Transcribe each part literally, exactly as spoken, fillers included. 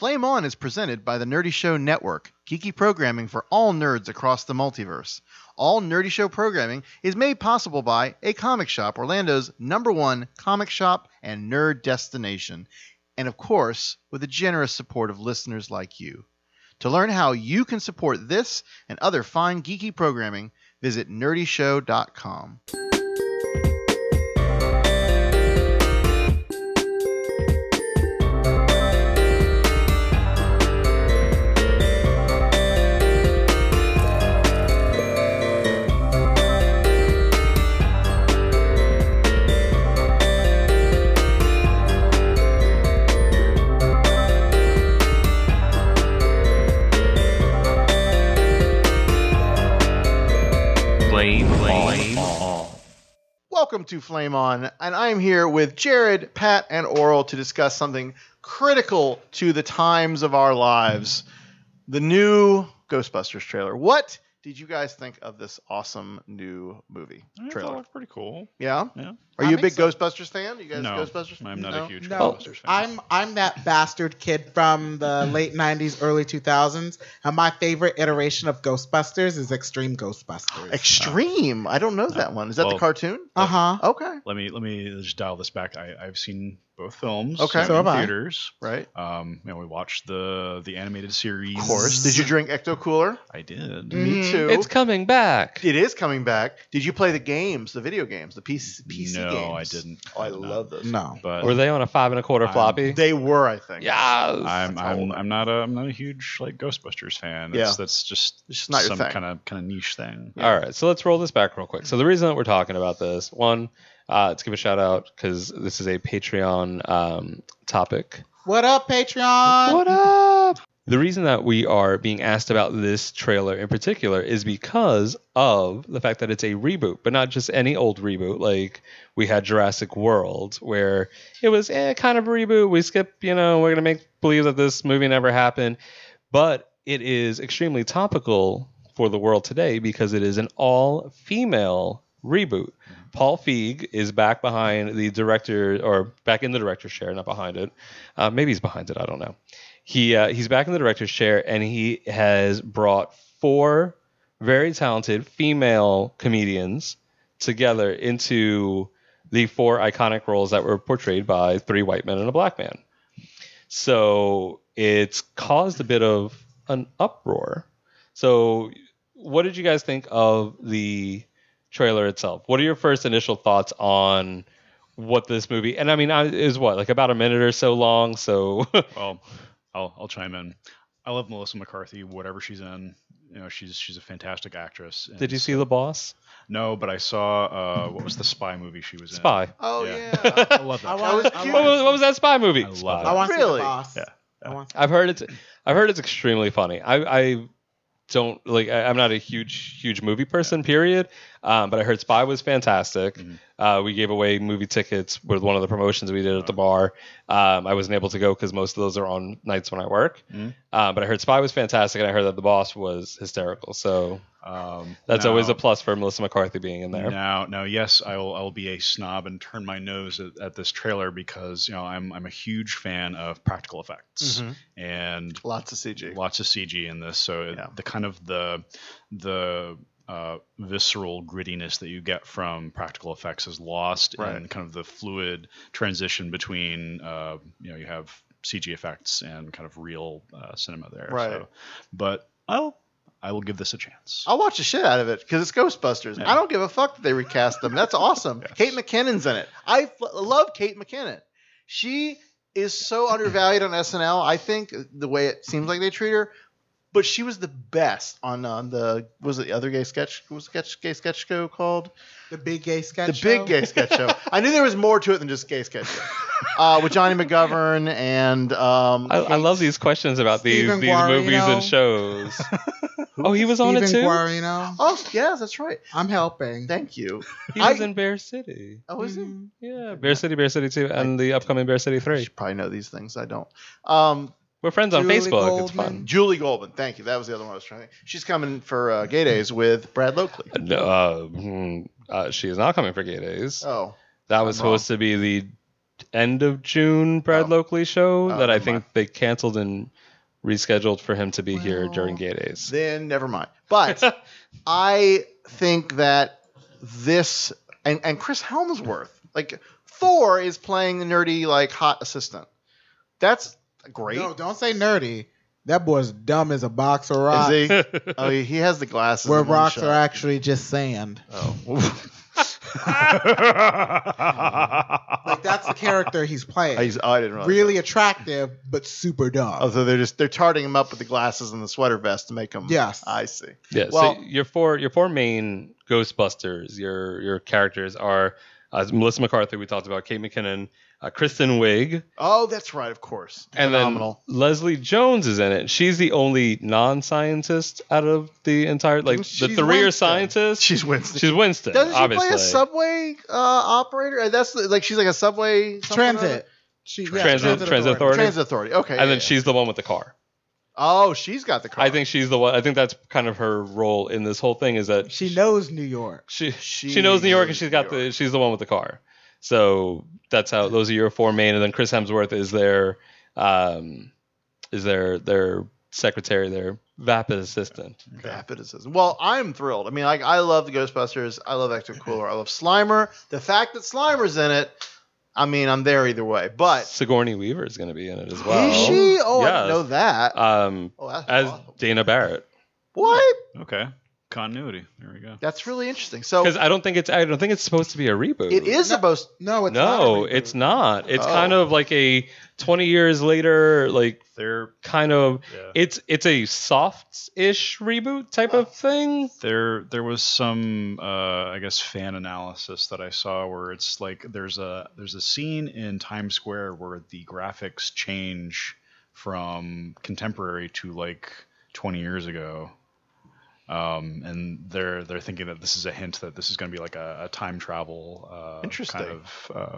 Flame On is presented by the Nerdy Show Network, geeky programming for all nerds across the multiverse. All Nerdy Show programming is made possible by A Comic Shop, Orlando's number one comic shop and nerd destination, and of course, with the generous support of listeners like you. To learn how you can support this and other fine geeky programming, visit nerdy show dot com. Welcome to Flame On, and I'm here with Jared, Pat, and Oral to discuss something critical to the times of our lives. The new Ghostbusters trailer. What did you guys think of this awesome new movie I trailer? thought it looked pretty cool. Yeah? Yeah. Are I'm you a big excited. Ghostbusters fan? You guys No, Ghostbusters fan? I'm not No? a huge No, Ghostbusters fan. I'm I'm that bastard kid from the late nineties, early two thousands, and my favorite iteration of Ghostbusters is Extreme Ghostbusters. Extreme. I don't know that one. Is that the Well, cartoon? Uh huh. Okay. Let me let me just dial this back. I, I've seen both films. Okay. in So have I. theaters. Right. Um, you know, we watched the the animated series. Of course. Did you drink Ecto Cooler? I did. Me Mhm. too. It's coming back. It is coming back. Did you play the games, the video games, the P C, P C no, games? I didn't. Oh, I did not. love those. No. But Were they on a five and a quarter I'm- floppy? They were, I think. Yes. I'm That's how old I'm, I- I'm not a I'm not a huge like Ghostbusters fan. Yeah. That's, that's just It's just not your some thing. kind of kind of niche thing. All right, so let's roll this back real quick. So the reason that we're talking about this, one, uh, let's give a shout out because this is a Patreon um, topic. What up, Patreon? What up? The reason that we are being asked about this trailer in particular is because of the fact that it's a reboot, but not just any old reboot. Like we had Jurassic World, where it was eh, kind of a reboot. We skip, you know, we're going to make believe that this movie never happened. But it is extremely topical for the world today because it is an all-female reboot. Paul Feig is back behind the director, or back in the director's chair, not behind it. Uh, maybe he's behind it. I don't know. He uh, he's back in the director's chair, and he has brought four very talented female comedians together into the four iconic roles that were portrayed by three white men and a black man. So it's caused a bit of an uproar. So what did you guys think of the trailer itself? What are your first initial thoughts on what this movie, and I mean, I- is what, like about a minute or so long, so Well, I'll I'll chime in. I love Melissa McCarthy, whatever she's in. You know, she's she's a fantastic actress. And did you see so- The Boss? No, but I saw uh, what was the spy movie she was in? Spy. Oh, Yeah. yeah. I love that. I That want, was I cute. What want, was, what was that spy movie? I love Spy. it. I want to see Really? the boss. Yeah. I want I've heard it's I've heard it's extremely funny. I I don't like I, I'm not a huge huge movie person, period. Um, but I heard Spy was fantastic. Mhm. Uh, we gave away movie tickets with one of the promotions we did at the bar. Um, I wasn't able to go because most of those are on nights when I work. Mhm. Uh, but I heard Spy was fantastic, and I heard that The Boss was hysterical. So Um, that's now- always a plus for Melissa McCarthy being in there. Now, now, yes, I'll I'll be a snob and turn my nose at, at this trailer because you know I'm I'm a huge fan of practical effects Mhm. and Lots of C G. lots of C G in this. So Yeah. the kind of the the uh, visceral grittiness that you get from practical effects is lost Right. in kind of the fluid transition between uh, you know you have C G effects and kind of real uh, cinema there. Right. So, but I'll I will give this a chance. I'll watch the shit out of it because it's Ghostbusters. Yeah. I don't give a fuck that they recast them. That's awesome. Yes. Kate McKinnon's in it. I f- love Kate McKinnon. She is so undervalued on S N L. I think the way it seems like they treat her, but she was the best on on the was it the other gay sketch? What was the sketch gay sketch show called? the big gay sketch The show. big gay sketch show. I knew there was more to it than just gay sketch show. Uh, with Johnny McGovern and um, I, I love these questions about these Stephen these movies Guarino. and shows. Oh, he was on it Steven too. Guarino. Oh yes, that's right. I'm helping. Thank you. He was I- in Bear City. Oh, is he? Mhm. Yeah, Bear City, Bear City two, and the upcoming Bear City I three. should probably know these things. I don't. Um, We're friends on Julie Facebook. It's Goldman. fun. Julie Goldman. Thank you. That was the other one I was trying to think. She's coming for uh, Gay Days with Brad Loakley. No, uh, hmm, uh, she is not coming for Gay Days. Oh. that was I'm wrong. supposed to be the end of June Brad Oh. Locally show Oh, that I never think mind. they canceled and rescheduled for him to be here during Gay Days. Then never mind. But I think that this and, and Chris Helmsworth, like Thor, is playing the nerdy like hot assistant. That's great. No, don't say nerdy. That boy's dumb as a box of rocks. Is he? Oh, he he has the glasses. Where in one rocks shot. are actually just sand. Oh, Like that's the character he's playing. He's, oh, I didn't realize. really attractive, but super dumb. Oh, so they're just they're tarting him up with the glasses and the sweater vest to make him. Yes. I see. Yeah, Well- so your four your four main Ghostbusters, your your characters are uh, Melissa McCarthy, we talked about, Kate McKinnon, uh, Kristen Wiig, Oh, that's right. Of course. and Phenomenal. then Leslie Jones is in it. She's the only non-scientist out of the entire like She's the three are Winston. scientists. She's Winston. She's Winston. Doesn't she obviously. play a subway uh, operator? Uh, That's the, like she's like a subway something or other? Transit. She, yeah, Transit- Transit Authority. Transit authority. Okay. and yeah, then yeah. she's the one with the car. Oh, she's got the car. I think she's the one. I think that's kind of her role in this whole thing is that She knows New York. she She she knows New York and knows she's New got York. the she's the one with the car. So that's how those are your four main, and then Chris Hemsworth is their um is their their secretary, their vapid assistant. Vapid assistant. Well, I'm thrilled. I mean, like I love the Ghostbusters. I love Hector Cooler. I love Slimer. The fact that Slimer's in it, I mean, I'm there either way. But Sigourney Weaver is going to be in it as well. is she? Oh, I Yes. didn't know that. Um, oh, that's as awesome. Dana Barrett. What? Okay. Continuity. There we go. That's really interesting. So Because I don't think it's I don't think it's supposed to be a reboot. it is No. supposed. No, it's not. a No, reboot. it's not. It's Oh. kind of like a twenty years later, like They're kind of. yeah. It's it's a soft-ish reboot type of thing. There, there was some, uh, I guess, fan analysis that I saw where it's like there's a there's a scene in Times Square where the graphics change from contemporary to like twenty years ago, um, and they're they're thinking that this is a hint that this is going to be like a, a time travel uh, Interesting. kind of uh,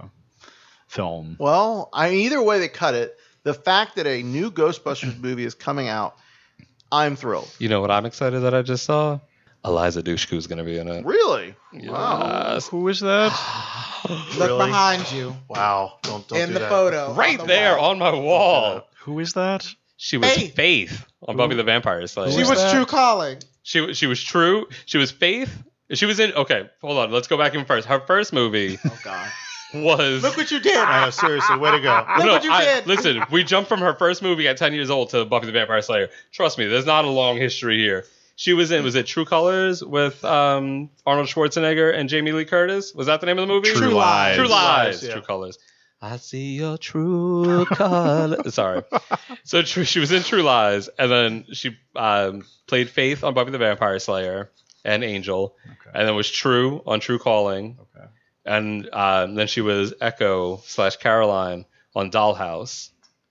film. Well, I either way they cut it. The fact that a new Ghostbusters movie is coming out, I'm thrilled. You know what I'm excited that I just saw? Eliza Dushku is going to be in it. Really? Wow. Yes. Who is that? Look Really? behind you Wow. Don't don't in do the that. photo. Right on the there wall. on my wall. Who is that? She was Faith. Faith, on Buffy the Vampire Slayer. She Who's was that? true calling. She was she was true. She was Faith. She was in. Okay, hold on. Let's go back in first. Her first movie Oh God. was. Look what you did. I know, seriously, way to go. Look what you I- did. Listen, we jumped from her first movie at ten years old to Buffy the Vampire Slayer. Trust me, there's not a long history here. She was in, was it True Colors with um, Arnold Schwarzenegger and Jamie Lee Curtis? Was that the name of the movie? True Lies. True Lies. yeah. True Colors. I see your true colors. Sorry. So tr- she was in True Lies, and then she um, played Faith on Buffy the Vampire Slayer and Angel, Okay. and then was True on True Calling. Okay. And um, then she was Echo slash Caroline on Dollhouse.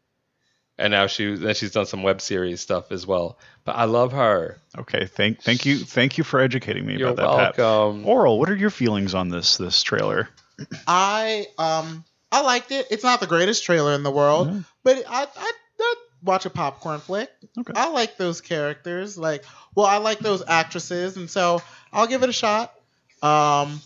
And now she then she's done some web series stuff as well. But I love her. Okay. Thank, thank you, thank you for educating me You're about that, Pat. welcome. Oral, what are your feelings on this this trailer? I um I liked it. It's not the greatest trailer in the world, Mhm. but I I I'd watch a popcorn flick. Okay. I like those characters. Like, well, I like those actresses, and so I'll give it a shot. Um,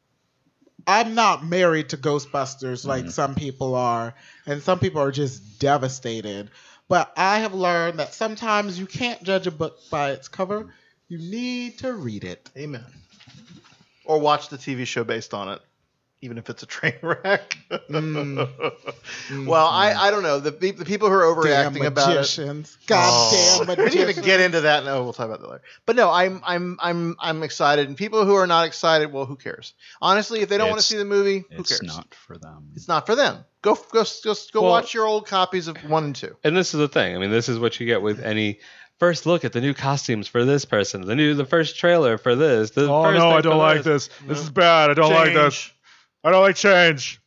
I'm not married to Ghostbusters like Mhm. some people are, and some people are just devastated. But I have learned that sometimes you can't judge a book by its cover. You need to read it. Amen. Or watch the T V show based on it, even if it's a train wreck. Mm. Well, I, I don't know. The, pe- the people who are Damn overreacting about it. magicians. Goddamn We magicians. didn't even get into that. No, we'll talk about that later. But no, I'm I'm I'm I'm excited. And people who are not excited, well, who cares? Honestly, if they don't want to It's- see the movie, who It's cares? not for them. It's not for them. Go go go, go Well- watch your old copies of one and two. And this is the thing. I mean, this is what you get with any first look at the new costumes for this person, the new the first trailer for this. The Oh first no, thing I don't for like this. This is bad. I don't like this. Change. I don't like change.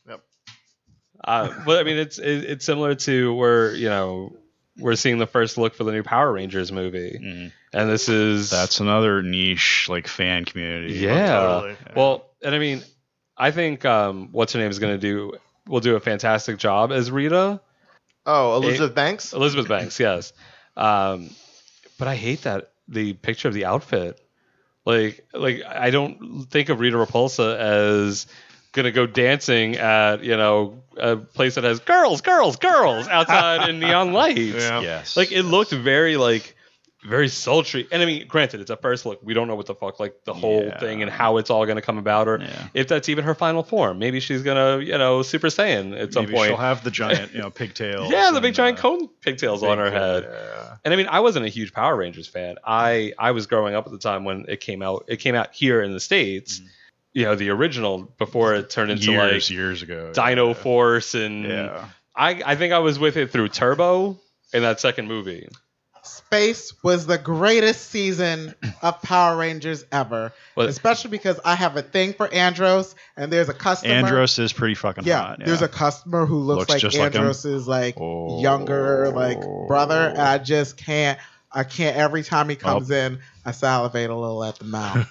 Uh, but I mean, it's it, it's similar to where you know we're seeing the first look for the new Power Rangers movie, Mhm. and this is That's another niche like fan community. yeah. Totally. Well, and I mean, I think um, what's her name is going to do will do a fantastic job as Rita, Oh, Elizabeth Banks. Elizabeth Banks, yes. Um, but I hate that the picture of the outfit. Like, like I don't think of Rita Repulsa as gonna go dancing at you know a place that has girls, girls, girls outside in neon lights. Yeah. Yes. Like it looked very like very sultry. And I mean, granted, it's a first look. We don't know what the fuck like the whole Yeah. thing and how it's all gonna come about, or Yeah. if that's even her final form. Maybe she's gonna you know Super Saiyan at some Maybe point. she'll have the giant, you know, pigtails. Yeah, the big and, giant uh, cone pigtails on her big- head. Yeah. And I mean, I wasn't a huge Power Rangers fan. I I was growing up at the time when it came out. It came out here in the States. You know, the original before it turned into years, like years ago. Dino yeah. Force, and Yeah. I I think I was with it through Turbo in that second movie. Space was the greatest season of Power Rangers ever, Well- especially because I have a thing for Andros, and there's a customer. Andros is pretty fucking yeah, hot. Yeah. there's a customer who looks, Looks like just like him? Andros's like Oh. younger like brother, and I just can't. I can't. Every time he comes Oh. in, I salivate a little at the mouth.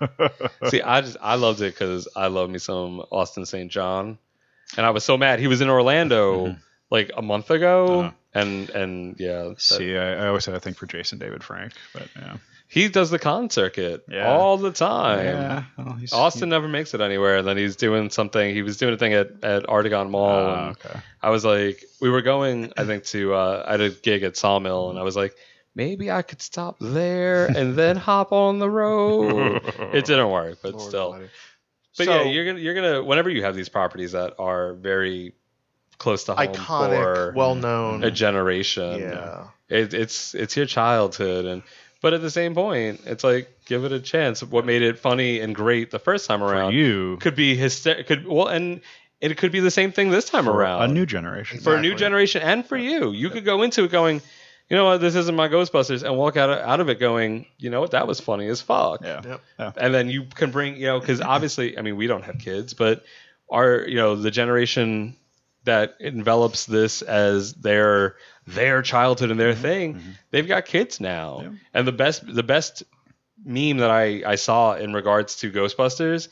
See, I just I loved it because I love me some Austin Saint John, and I was so mad he was in Orlando Mhm. like a month ago, Uh-huh. and and yeah, that- See, I, I always had a thing for Jason David Frank, but yeah. he does the con circuit Yeah. all the time. Yeah, well, he's, Austin never makes it anywhere, and then he's doing something. He was doing a thing at, at Artagon Mall. Oh, and okay. I was like, we were going, I think, to uh, I had a gig at Sawmill, and I was like, maybe I could stop there and then hop on the road. It didn't work, but Lord still. Almighty. But So- yeah, you're gonna you're gonna whenever you have these properties that are very close to home Iconic, for well known. a generation, Yeah. it, it's it's your childhood, and but at the same point, it's like give it a chance. What made it funny and great the first time For around you, could be hyster- could well, and it could be the same thing this time for around. a new generation. for a new Exactly. generation, and for you, you could go into it going, you know what, this isn't my Ghostbusters, and walk out of, out of it going, you know what, that was funny as fuck. Yeah. Yep. And then you can bring, you know, because obviously, I mean, we don't have kids, but our, you know, the generation that envelops this as their their childhood and their thing, they've got kids now. Yeah. And the best the best meme that I I saw in regards to Ghostbusters,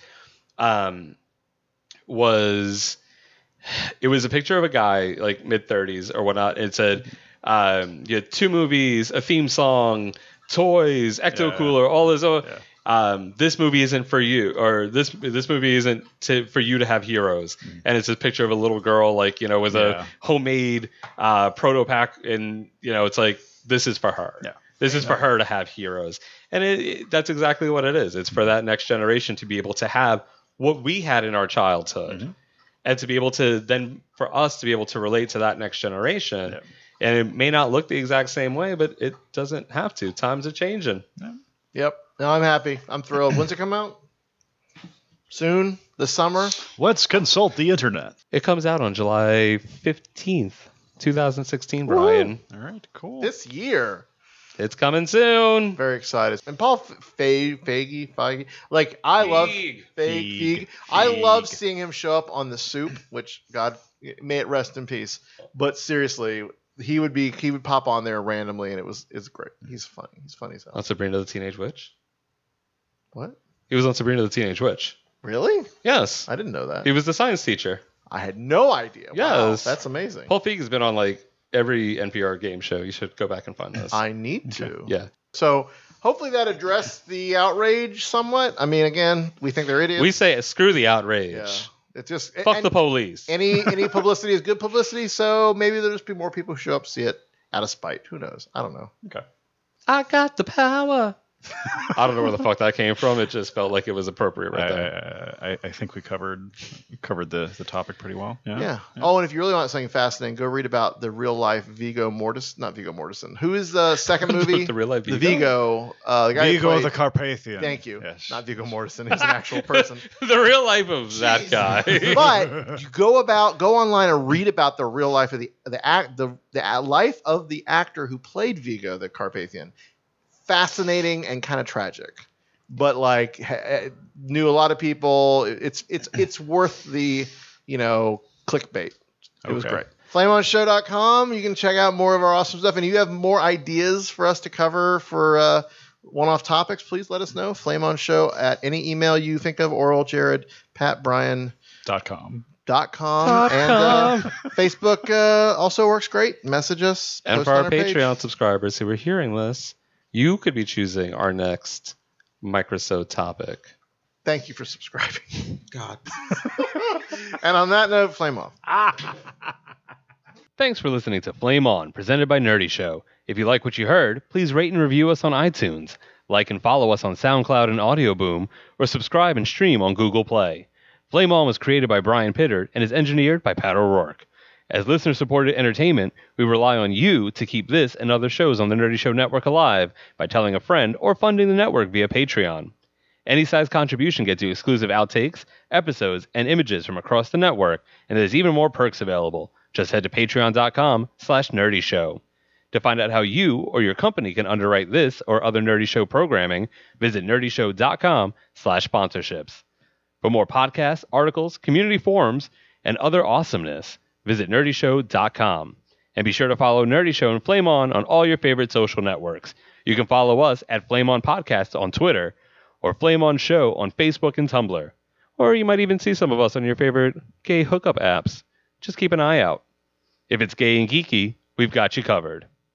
um, was it was a picture of a guy like mid thirties or whatnot. And it said, um, you had two movies, a theme song, toys, Ecto Yeah. Cooler, all this. Oh, Yeah. um, this movie isn't for you, or this this movie isn't to, for you to have heroes. And it's a picture of a little girl, like you know, with Yeah. a homemade uh, proto pack, and you know, it's like this is for her. Yeah. This is for her to have heroes, and it, it, that's exactly what it is. It's for that next generation to be able to have what we had in our childhood, Mhm. and to be able to then for us to be able to relate to that next generation. Yeah. And it may not look the exact same way, but it doesn't have to. Times are changing. Yep. No, I'm happy. I'm thrilled. When's it come out? Soon? This summer? Let's consult the internet. It comes out on July fifteenth, twenty sixteen, Brian. All right, cool. This year. It's coming soon. Very excited. And Paul Fe- Feige, Feige, like I love Feig. Feig, Feig. Feig. I love Feig. seeing him show up on the Soup, which God may it rest in peace. But seriously, he would be he would pop on there randomly, and it was it's great. He's funny. He's funny as hell. On Sabrina the Teenage Witch. What? He was on Sabrina the Teenage Witch. Really? Yes. I didn't know that. He was the science teacher. I had no idea. Wow, Yes. that's amazing. Paul Feig has been on like every N P R game show. You should go back and find this. I need to. Yeah. So hopefully that addressed the outrage somewhat. I mean, again, we think they're idiots. We say screw the outrage. yeah. It's just Fuck and the police. any any publicity is good publicity. So maybe there'll just be more people who show up to see it out of spite. Who knows? I don't know. Okay. I got the power. I don't know where the fuck that came from. It just felt like it was appropriate right there. I, I, I think we covered covered the, the topic pretty well. Yeah. Yeah. Oh, and if you really want something fascinating, go read about the real life Vigo Mortis. Not Vigo Mortensen. Who is the second movie? The real life The Vigo? Vigo. Uh, the guy who Vigo played- the Carpathian. Thank you. Yes. Not Vigo Mortensen. He's an actual person. The real life of that guy. But you go about go online and read about the real life of the the act the the a- life of the actor who played Vigo the Carpathian. Fascinating and kind of tragic, but like ha- knew a lot of people. It's it's it's worth the you know clickbait. It was Okay. great. flame on show dot com. You can check out more of our awesome stuff, and if you have more ideas for us to cover for uh, one-off topics, please let us know. FlameOnShow at any email you think of. Oral, Jared, Pat, Brian. Dot com. Dot com Dot and uh, com. Facebook uh, also works great. Message us And post for on our page. Patreon subscribers who are hearing this, you could be choosing our next microsode topic. Thank you for subscribing. God. And on that note, flame off. Thanks for listening to Flame On, presented by Nerdy Show. If you like what you heard, please rate and review us on iTunes, like and follow us on SoundCloud and Audio Boom, or subscribe and stream on Google Play. Flame On was created by Brian Pittard and is engineered by Pat O'Rourke. As listener-supported entertainment, we rely on you to keep this and other shows on the Nerdy Show Network alive by telling a friend or funding the network via Patreon. Any size contribution gets you exclusive outtakes, episodes, and images from across the network, and there's even more perks available. Just head to patreon.com slash nerdy show. To find out how you or your company can underwrite this or other Nerdy Show programming, visit nerdyshow.com slash sponsorships. For more podcasts, articles, community forums, and other awesomeness, visit nerdyshow dot com. And be sure to follow Nerdy Show and Flame On on all your favorite social networks. You can follow us at Flame On Podcast on Twitter, or Flame On Show on Facebook and Tumblr. Or you might even see some of us on your favorite gay hookup apps. Just keep an eye out. If it's gay and geeky, we've got you covered.